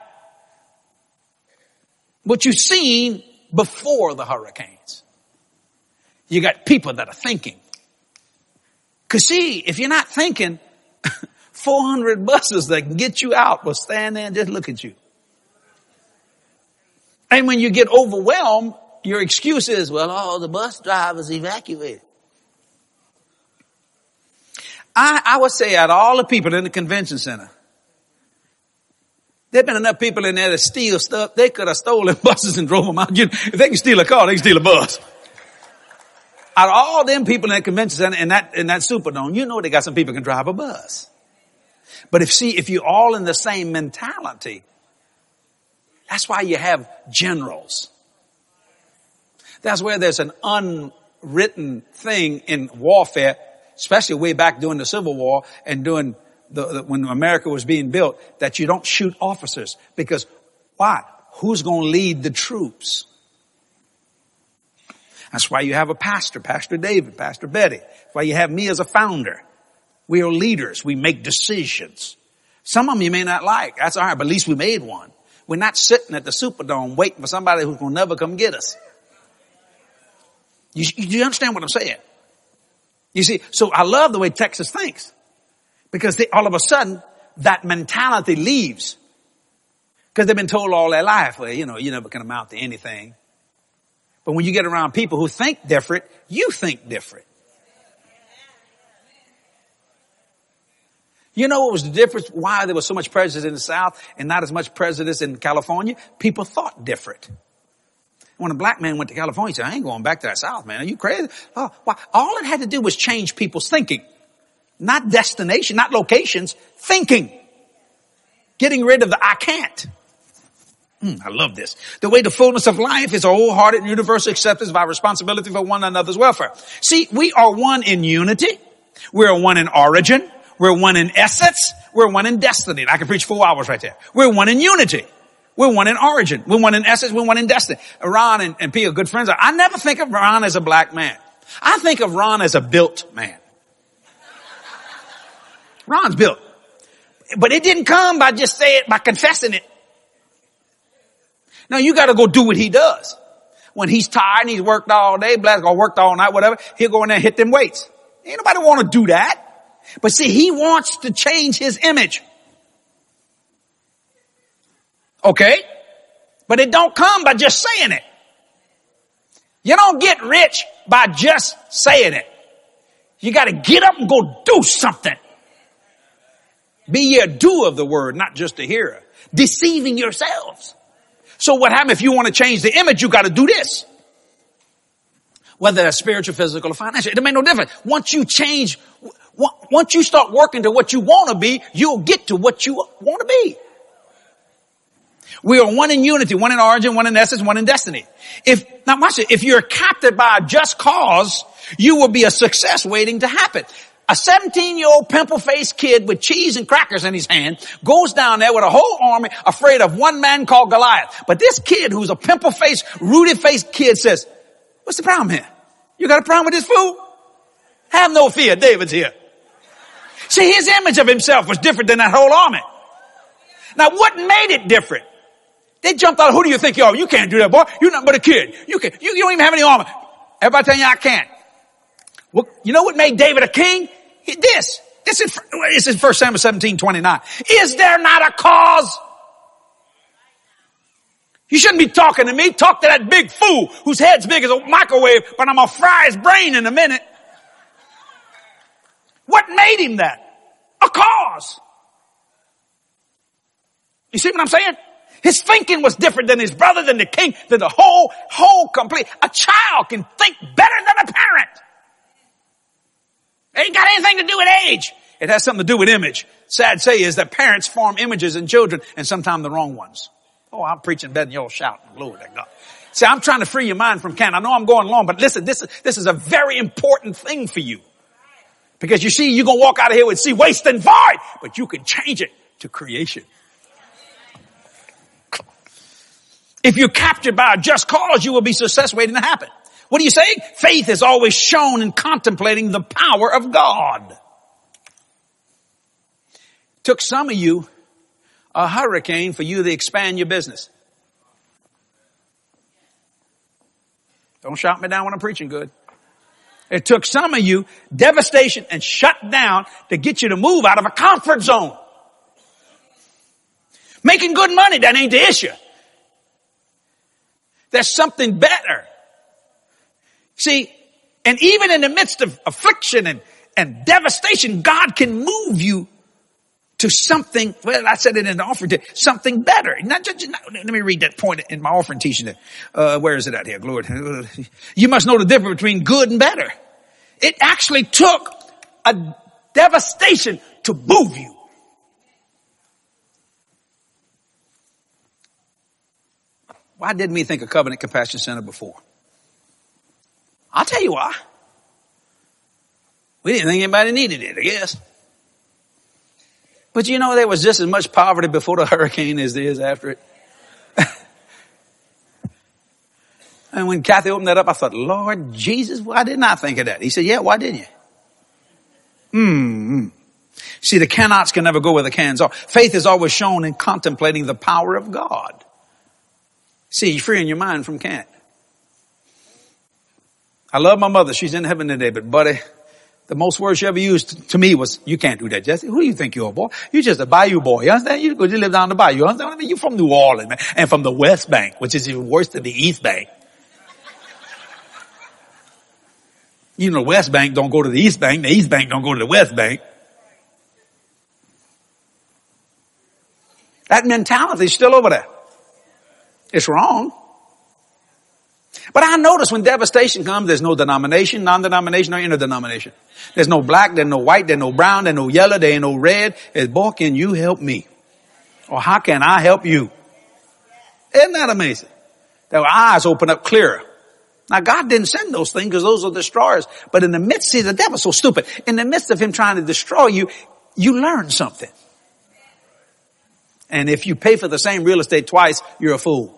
what you've seen before the hurricanes. You got people that are thinking. Cause see, if you're not thinking, 400 buses that can get you out will stand there and just look at you. And when you get overwhelmed, your excuse is, well, the bus drivers evacuated. I would say out of all the people in the convention center, there have been enough people in there to steal stuff. They could have stolen buses and drove them out. If they can steal a car, they can steal a bus. Out of all them people in that convention center in that Superdome, they got some people who can drive a bus. But if you're all in the same mentality, that's why you have generals. That's where there's an unwritten thing in warfare, especially way back during the Civil War and during when America was being built, that you don't shoot officers. Because why? Who's going to lead the troops? That's why you have a pastor, Pastor David, Pastor Betty. That's why you have me as a founder. We are leaders. We make decisions. Some of them you may not like. That's all right, but at least we made one. We're not sitting at the Superdome waiting for somebody who's going to never come get us. You understand what I'm saying? You see, so I love the way Texas thinks. Because all of a sudden, that mentality leaves. Because they've been told all their life, well, you never can amount to anything. But when you get around people who think different, you think different. You know what was the difference? Why there was so much prejudice in the South and not as much prejudice in California? People thought different. When a black man went to California, he said, I ain't going back to that South, man. Are you crazy? Oh, why? All it had to do was change people's thinking. Not destination, not locations, thinking. Getting rid of the I can't. I love this. The way to fullness of life is a wholehearted and universal acceptance of our responsibility for one another's welfare. See, we are one in unity. We're one in origin. We're one in essence. We're one in destiny. I can preach 4 hours right there. We're one in unity. We're one in origin. We're one in essence. We're one in destiny. Ron and P are good friends. I never think of Ron as a black man. I think of Ron as a built man. Ron's built. But it didn't come by just by confessing it. No, you got to go do what he does. When he's tired and he's worked all day, or worked all night, whatever, he'll go in there and hit them weights. Ain't nobody want to do that. But see, he wants to change his image. Okay? But it don't come by just saying it. You don't get rich by just saying it. You got to get up and go do something. Be ye a doer of the word, not just a hearer. Deceiving yourselves. So what happens if you want to change the image? You got to do this. Whether that's spiritual, physical, or financial, it makes no difference. Once you change, once you start working to what you want to be, you'll get to what you want to be. We are one in unity, one in origin, one in essence, one in destiny. Now watch it. If you're captured by a just cause, you will be a success waiting to happen. A 17-year-old pimple-faced kid with cheese and crackers in his hand goes down there with a whole army afraid of one man called Goliath. But this kid who's a pimple-faced, rooted-faced kid says, what's the problem here? You got a problem with this fool? Have no fear. David's here. See, his image of himself was different than that whole army. Now what made it different? They jumped out. Who do you think you are? You can't do that, boy. You're nothing but a kid. You don't even have any armor. Everybody telling you I can't. Well, you know what made David a king? This is 1 Samuel 17:29. Is there not a cause? You shouldn't be talking to me. Talk to that big fool whose head's big as a microwave, but I'm going to fry his brain in a minute. What made him that? A cause. You see what I'm saying? His thinking was different than his brother, than the king, than the whole complete. A child can think better than a parent. It ain't got anything to do with age. It has something to do with image. Sad to say is that parents form images in children and sometimes the wrong ones. Oh, I'm preaching better than y'all shouting. Glory to God. See, I'm trying to free your mind from Canaan. I know I'm going long, but listen, this is a very important thing for you. Because you see, you're going to walk out of here and see waste and void, but you can change it to creation. If you're captured by a just cause, you will be success waiting to happen. What are you saying? Faith is always shown in contemplating the power of God. Took some of you a hurricane for you to expand your business. Don't shout me down when I'm preaching good. It took some of you devastation and shut down to get you to move out of a comfort zone. Making good money, that ain't the issue. There's something better. See, and even in the midst of affliction and devastation, God can move you to something, well, I said it in the offering, something better. Let me read that point in my offering teaching. Where is it at here? Glory. You must know the difference between good and better. It actually took a devastation to move you. Why didn't we think of Covenant Compassion Center before? I'll tell you why. We didn't think anybody needed it, I guess. But you know, there was just as much poverty before the hurricane as there is after it. And when Kathy opened that up, I thought, Lord Jesus, why didn't I think of that? He said, yeah, why didn't you? See, the cannots can never go where the cans are. Faith is always shown in contemplating the power of God. See, you're freeing your mind from can't. I love my mother. She's in heaven today, but buddy, the most words she ever used to me was, you can't do that, Jesse. Who do you think you are, boy? You're just a bayou boy. You understand? You live down the bayou. You understand what I mean? You're from New Orleans, man. And from the West Bank, which is even worse than the East Bank. You know, the West Bank don't go to the East Bank. The East Bank don't go to the West Bank. That mentality is still over there. It's wrong. But I notice when devastation comes, there's no denomination, non-denomination, or interdenomination. There's no black, there's no white, there's no brown, there's no yellow, there ain't no red. It's, boy, can you help me? Or how can I help you? Isn't that amazing? Their eyes open up clearer. Now God didn't send those things because those are destroyers. But in the midst, see, the devil's so stupid. In the midst of him trying to destroy you, you learn something. And if you pay for the same real estate twice, you're a fool.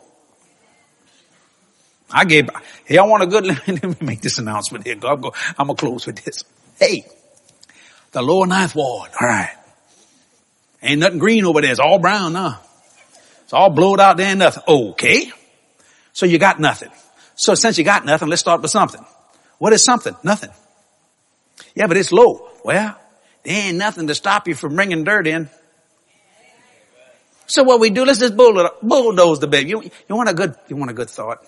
Hey, I want a good, let me make this announcement here. I'm going to close with this. Hey, the Lower Ninth Ward. All right. Ain't nothing green over there. It's all brown now. It's all blowed out there and nothing. Okay. So you got nothing. So since you got nothing, let's start with something. What is something? Nothing. Yeah, but it's low. Well, there ain't nothing to stop you from bringing dirt in. So what we do, let's just bulldoze the baby. You want a good thought.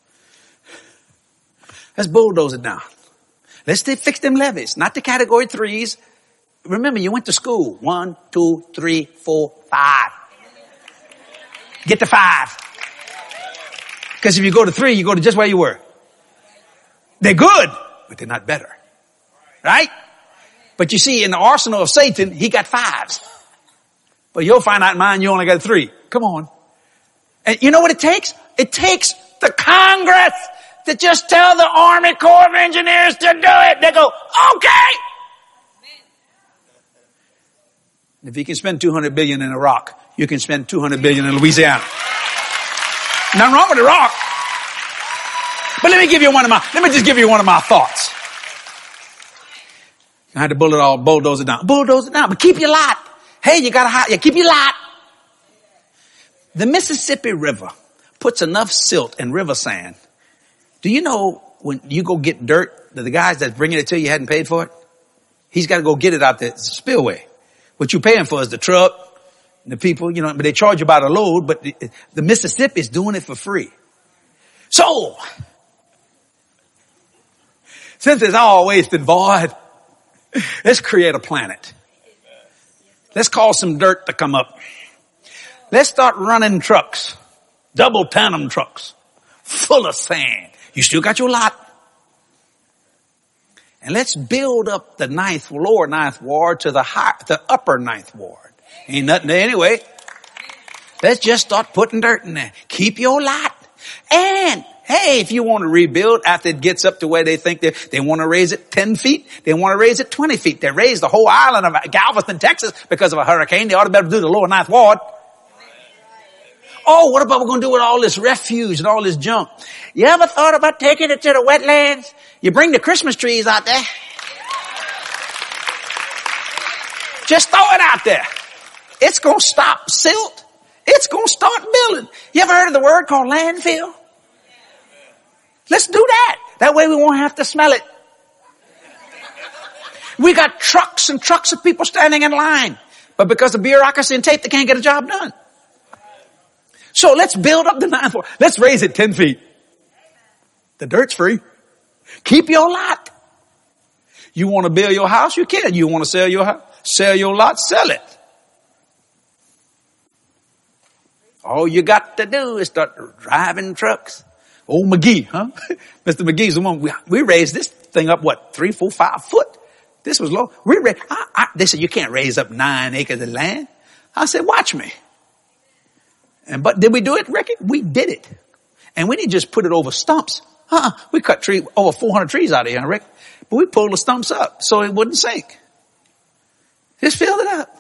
Let's bulldoze it down. Let's fix them levees, not the category 3s. Remember, you went to school. 1, 2, 3, 4, 5. Get to 5. Because if you go to 3, you go to just where you were. They're good, but they're not better. Right? But you see, in the arsenal of Satan, he got 5s. But you'll find out in mine, you only got 3. Come on. And you know what it takes? It takes the Congress to just tell the Army Corps of Engineers to do it. They go, okay. If you can spend $200 billion in Iraq, you can spend $200 billion in Louisiana. Nothing wrong with Iraq. But let me just give you one of my thoughts. I had to bulldoze it down. Bulldoze it down, but keep your lot. Hey, keep your lot. The Mississippi River puts enough silt and river sand. Do you know when you go get dirt, the guys that's bringing it to you hadn't paid for it? He's got to go get it out the spillway. What you're paying for is the truck, the people, but they charge you by the load, but the Mississippi is doing it for free. So, since it's all waste and void, let's create a planet. Let's call some dirt to come up. Let's start running trucks, double tandem trucks, full of sand. You still got your lot. And let's build up the lower ninth ward to the upper ninth ward. Ain't nothing there anyway. Let's just start putting dirt in there. Keep your lot. And hey, if you want to rebuild after it gets up to where they think they want to raise it 10 feet, they want to raise it 20 feet. They raised the whole island of Galveston, Texas because of a hurricane. They ought to be able to do the lower ninth ward. Oh, what about we're going to do with all this refuge and all this junk? You ever thought about taking it to the wetlands? You bring the Christmas trees out there. Just throw it out there. It's going to stop silt. It's going to start building. You ever heard of the word called landfill? Let's do that. That way we won't have to smell it. We got trucks and trucks of people standing in line. But because of bureaucracy and tape, they can't get a job done. So let's build up the ninth ward. Let's raise it 10 feet. The dirt's free. Keep your lot. You want to build your house? You can. You want to sell your house? Sell your lot? Sell it. All you got to do is start driving trucks. Old McGee, huh? Mr. McGee's the one. We raised this thing up, 3, 4, 5 foot. This was low. They said, you can't raise up 9 acres of land. I said, watch me. But did we do it, Ricky? We did it. And we didn't just put it over stumps. We cut over 400 trees out of here, Rick. But we pulled the stumps up so it wouldn't sink. Just filled it up.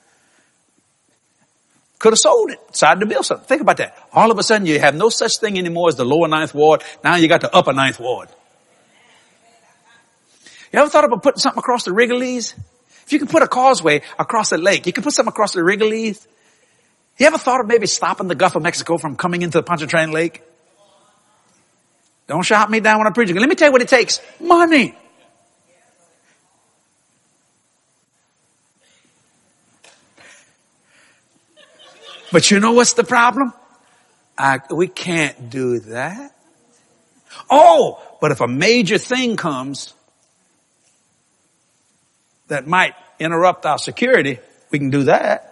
Could have sold it, decided to build something. Think about that. All of a sudden you have no such thing anymore as the lower ninth ward. Now you got the upper ninth ward. You ever thought about putting something across the Wrigley's? If you could put a causeway across a lake, you could put something across the Wrigley's. You ever thought of maybe stopping the Gulf of Mexico from coming into the Pontchartrain Lake? Don't shout me down when I'm preaching. Let me tell you what it takes. Money. But you know what's the problem? We can't do that. Oh, but if a major thing comes that might interrupt our security, we can do that.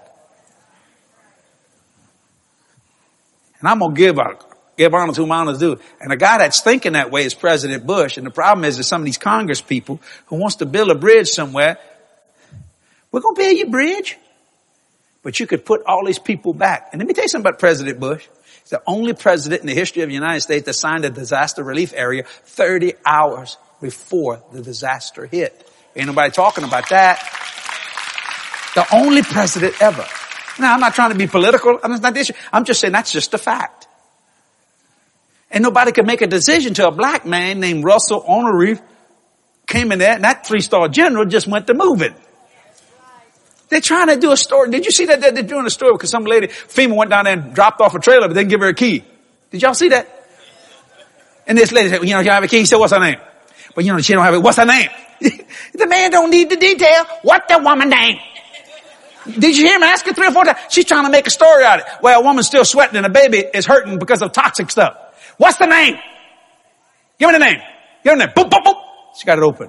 And I'm going to give honor to whom honor is due. And the guy that's thinking that way is President Bush. And the problem is that some of these Congress people who wants to build a bridge somewhere, we're going to build your bridge. But you could put all these people back. And let me tell you something about President Bush. He's the only president in the history of the United States that signed a disaster relief area 30 hours before the disaster hit. Ain't nobody talking about that. The only president ever. Now, I'm not trying to be political. That's not the issue. I'm just saying that's just a fact. And nobody could make a decision till a black man named Russell Honoré came in there, and that 3-star general just went to moving. They're trying to do a story. Did you see that they're doing a story because some lady, FEMA went down there and dropped off a trailer, but didn't give her a key. Did y'all see that? And this lady said, you have a key? He said, what's her name? But she don't have it. What's her name? The man don't need the detail. What the woman name? Did you hear him ask her 3 or 4 times? She's trying to make a story out of it. Well, a woman's still sweating and a baby is hurting because of toxic stuff. What's the name? Give me the name. Give me the name. Boop, boop, boop. She got it open.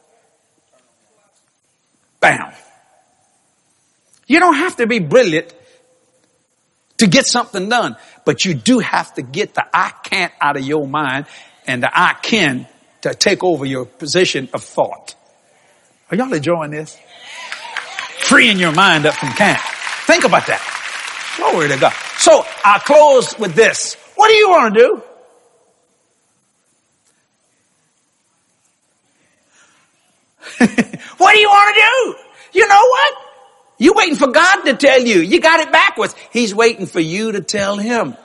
Bam. You don't have to be brilliant to get something done, but you do have to get the I can't out of your mind and the I can to take over your position of thought. Are y'all enjoying this? Freeing your mind up from can't. Think about that. Glory to God. So I'll close with this. What do you want to do? What do you want to do? You know what? You're waiting for God to tell you. You got it backwards. He's waiting for you to tell him.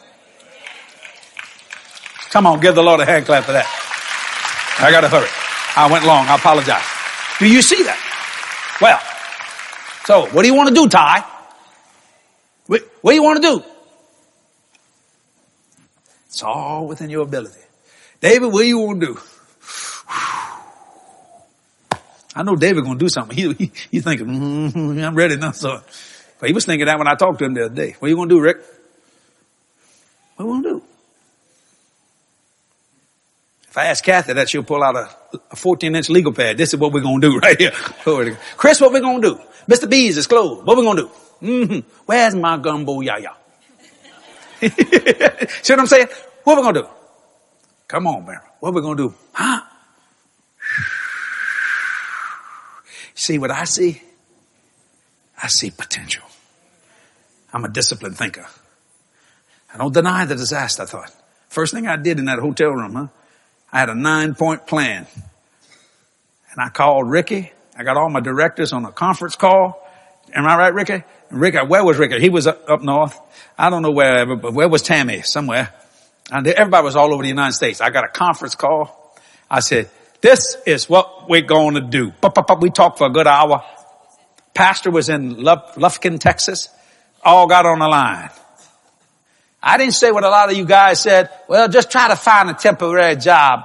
Come on, give the Lord a hand clap for that. I got to hurry. I went long. I apologize. Do you see that? Well, so what do you want to do, Ty? What do you want to do? It's all within your ability. David, what do you want to do? I know David going to do something. He's thinking, I'm ready now. So, but he was thinking that when I talked to him the other day. What are you going to do, Rick? What are you going to do? If I ask Kathy that, she'll pull out a 14-inch legal pad. This is what we're going to do right here. Chris, what we're going to do? Mr. B's is closed. What we're going to do? Mm-hmm. Where's my gumbo yaya? See what I'm saying? What we're going to do? Come on, man. What we're going to do? Huh? See what I see? I see potential. I'm a disciplined thinker. I don't deny the disaster, I thought. First thing I did in that hotel room, I had a 9-point plan. And I called Ricky. I got all my directors on a conference call. Am I right, Ricky? And Ricky, where was Ricky? He was up north. I don't know wherever, but where was Tammy? Somewhere. And everybody was all over the United States. I got a conference call. I said, this is what we're going to do. We talked for a good hour. Pastor was in Lufkin, Texas. All got on the line. I didn't say what a lot of you guys said. Well, just try to find a temporary job.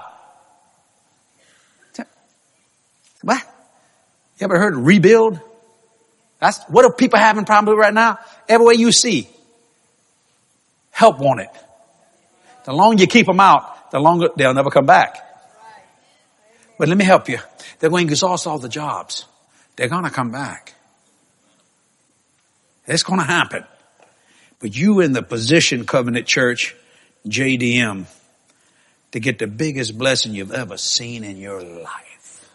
What? You ever heard of rebuild? That's what are people having problems with right now? Everywhere you see, help wanted. The longer you keep them out, the longer they'll never come back. But let me help you. They're going to exhaust all the jobs. They're going to come back. It's going to happen. But you in the position, Covenant Church, JDM, to get the biggest blessing you've ever seen in your life.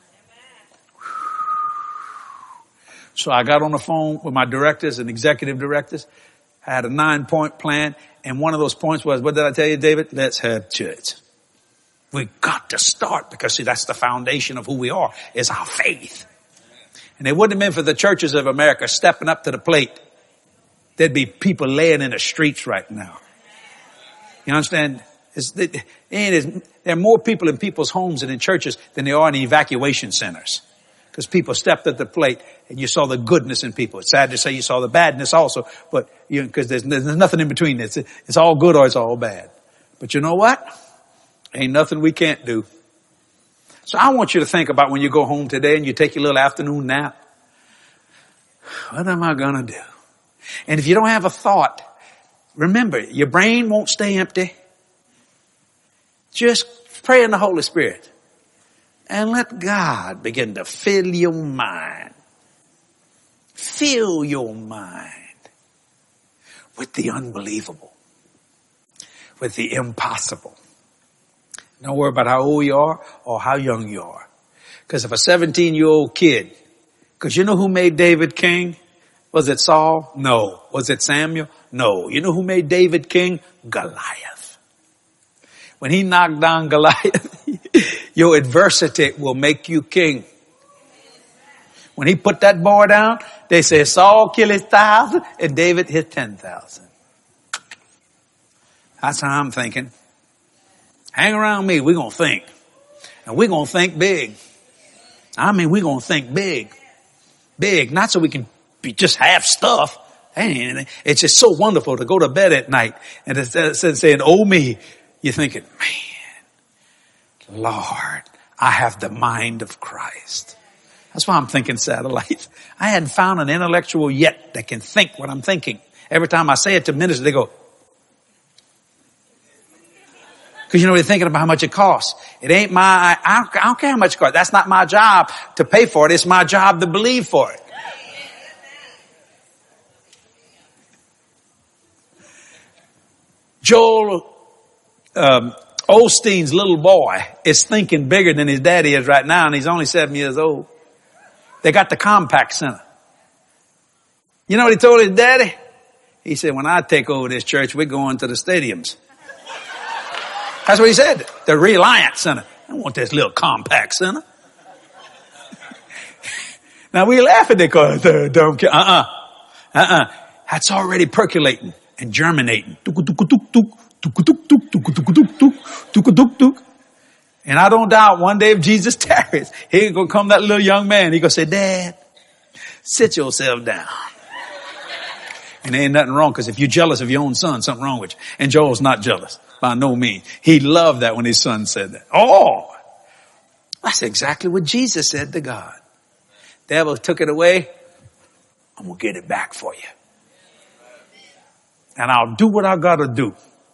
So I got on the phone with my directors and executive directors. I had a 9-point plan. And one of those points was, what did I tell you, David? Let's have church. We got to start because see, that's the foundation of who we are, is our faith. And it wouldn't have been for the churches of America stepping up to the plate. There'd be people laying in the streets right now. You understand? There are more people in people's homes and in churches than there are in evacuation centers. Because people stepped at the plate and you saw the goodness in people. It's sad to say you saw the badness also, but because there's nothing in between. It's all good or it's all bad. But you know what? Ain't nothing we can't do. So I want you to think about when you go home today and you take your little afternoon nap. What am I going to do? And if you don't have a thought, remember, your brain won't stay empty. Just pray in the Holy Spirit and let God begin to fill your mind. Fill your mind with the unbelievable, with the impossible. Don't worry about how old you are or how young you are. Because if a 17-year-old kid, because you know who made David king? Was it Saul? No. Was it Samuel? No. You know who made David king? Goliath. When he knocked down Goliath, your adversity will make you king. When he put that boy down, they say Saul killed his 1,000 and David his 10,000. That's how I'm thinking. Hang around me. We're going to think. And we're going to think big. I mean, we're going to think big. Big. Not so we can be just half stuff. Ain't anything. It's just so wonderful to go to bed at night and instead of saying, oh me, you're thinking, man, Lord, I have the mind of Christ. That's why I'm thinking satellite. I hadn't found an intellectual yet that can think what I'm thinking. Every time I say it to ministers, they go, because they're thinking about how much it costs. It ain't I don't care how much it costs. That's not my job to pay for it. It's my job to believe for it. Joel Osteen's little boy is thinking bigger than his daddy is right now, and he's only 7 years old. They got the Compaq Center. You know what he told his daddy? He said, when I take over this church, we're going to the stadiums. That's what he said. The Reliance Center. I don't want this little Compaq Center. Now we laugh at that because dumb kid. That's already percolating and germinating. And I don't doubt one day if Jesus tarries, he's going to come that little young man. He's going to say, Dad, sit yourself down. And there ain't nothing wrong, because if you're jealous of your own son, something wrong with you. And Joel's not jealous by no means. He loved that when his son said that. Oh, that's exactly what Jesus said to God. Devil took it away. I'm going to get it back for you. And I'll do what I got to do.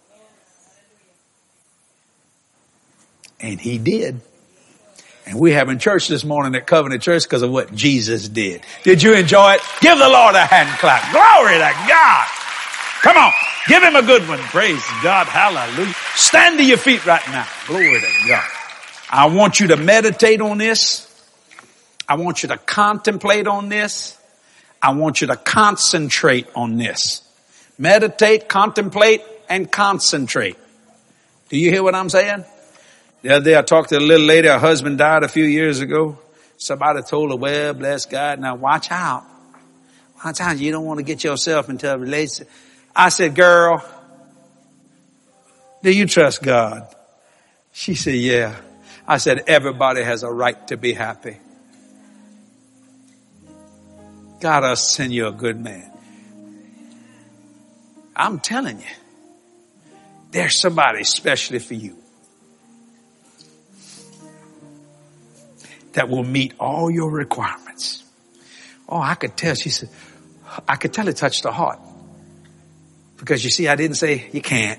And he did. And we're having church this morning at Covenant Church because of what Jesus did. Did you enjoy it? Give the Lord a hand clap. Glory to God. Come on. Give him a good one. Praise God. Hallelujah. Stand to your feet right now. Glory to God. I want you to meditate on this. I want you to contemplate on this. I want you to concentrate on this. Meditate, contemplate, and concentrate. Do you hear what I'm saying? The other day I talked to a little lady, her husband died a few years ago. Somebody told her, well, bless God, now watch out. Watch out, you don't want to get yourself into a relationship. I said, girl, do you trust God? She said, yeah. I said, everybody has a right to be happy. God will send you a good man. I'm telling you, there's somebody especially for you that will meet all your requirements. Oh, I could tell. She said, I could tell it touched her heart. Because you see, I didn't say you can't.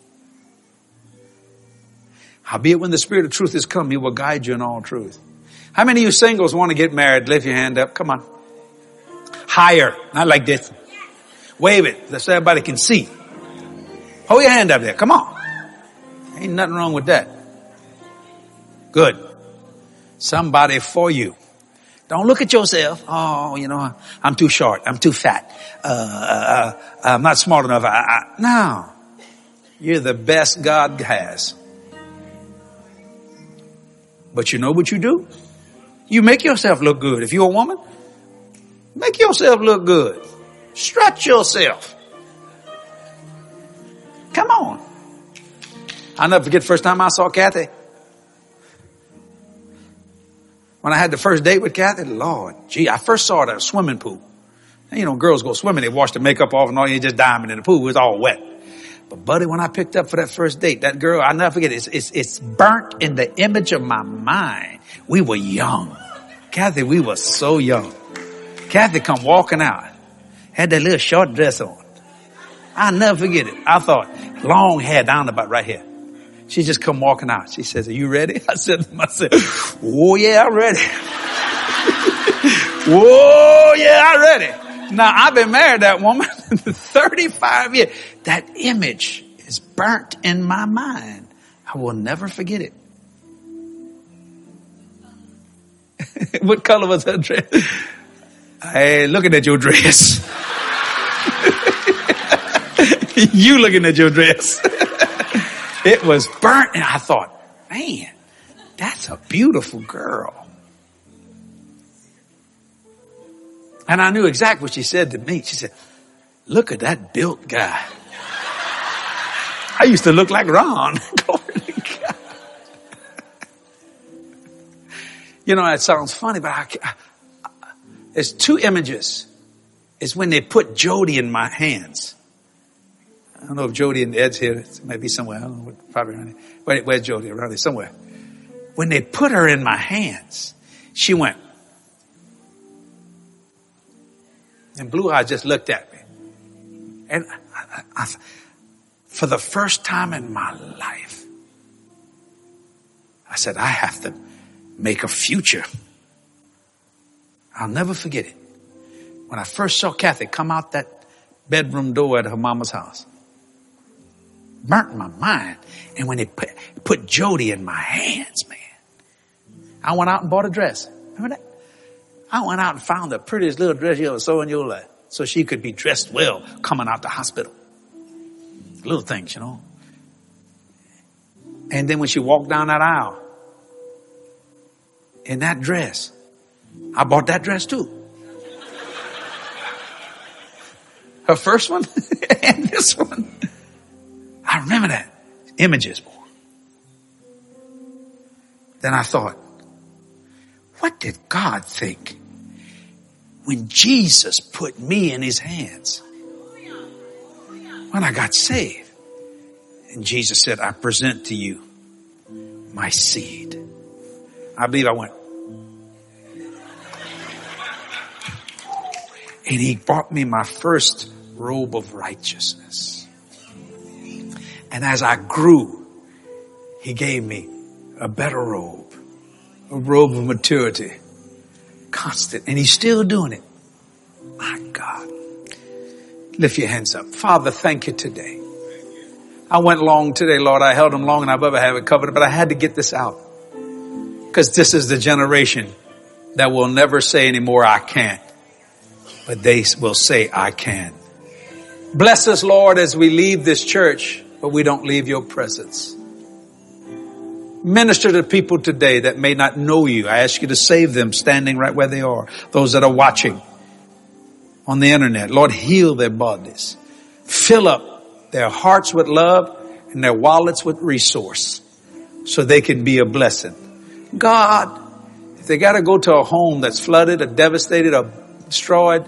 Howbeit when the Spirit of truth is come, he will guide you in all truth. How many of you singles want to get married? Lift your hand up. Come on. Higher. Not like this. Wave it so everybody can see. Hold your hand up there. Come on. Ain't nothing wrong with that. Good. Somebody for you. Don't look at yourself. Oh, I'm too short. I'm too fat. I'm not smart enough. No. You're the best God has. But you know what you do? You make yourself look good. If you're a woman, make yourself look good. Stretch yourself. Come on. I'll never forget the first time I saw Kathy. When I had the first date with Kathy, Lord, I first saw her at a swimming pool. And girls go swimming, they wash the makeup off and all, you just diamond in the pool, it's all wet. But buddy, when I picked up for that first date, that girl, I'll never forget, it's burnt in the image of my mind. We were young. Kathy, we were so young. Kathy come walking out, had that little short dress on. I'll never forget it. I thought, long hair down about right here. She just come walking out. She says, are you ready? I said to myself, oh yeah, I'm ready. Whoa, yeah, I'm ready. Now, I've been married to that woman 35 years. That image is burnt in my mind. I will never forget it. What color was her dress? Hey, looking at your dress. You looking at your dress. It was burnt, and I thought, man, that's a beautiful girl. And I knew exactly what she said to me. She said, look at that built guy. I used to look like Ron. Glory to God. That sounds funny, but there's two images is when they put Jody in my hands. I don't know if Jody and Ed's here. It might be somewhere. I don't know. Probably around here. Where's Jody? Around here somewhere. When they put her in my hands, she went. And Blue Eye just looked at me. And I, for the first time in my life, I said, I have to make a future. I'll never forget it. When I first saw Kathy come out that bedroom door at her mama's house, burnt my mind. And when they put Jody in my hands, man, I went out and bought a dress. Remember that? I went out and found the prettiest little dress you ever saw in your life, so she could be dressed well coming out the hospital. Little things, you know. And then when she walked down that aisle in that dress, I bought that dress too. Her first one and this one. I remember that. Images, boy. Then I thought, what did God think when Jesus put me in his hands? When I got saved. And Jesus said, I present to you my seed. I believe I went. And he bought me my first robe of righteousness. And as I grew, he gave me a better robe, a robe of maturity, constant. And he's still doing it. My God. Lift your hands up. Father, thank you today. I went long today, Lord. I held them longer than I've ever had it covered, but I had to get this out. Because this is the generation that will never say anymore, I can't. But they will say, I can. Bless us, Lord, as we leave this church, but we don't leave your presence. Minister to people today that may not know you. I ask you to save them standing right where they are. Those that are watching on the internet. Lord, heal their bodies. Fill up their hearts with love and their wallets with resource so they can be a blessing. God, if they got to go to a home that's flooded or devastated or destroyed,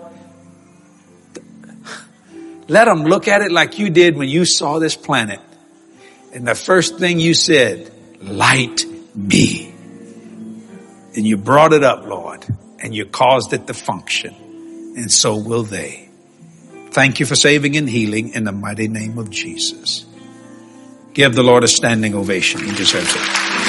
let them look at it like you did when you saw this planet. And the first thing you said, light be. And you brought it up, Lord, and you caused it to function. And so will they. Thank you for saving and healing in the mighty name of Jesus. Give the Lord a standing ovation. He deserves it.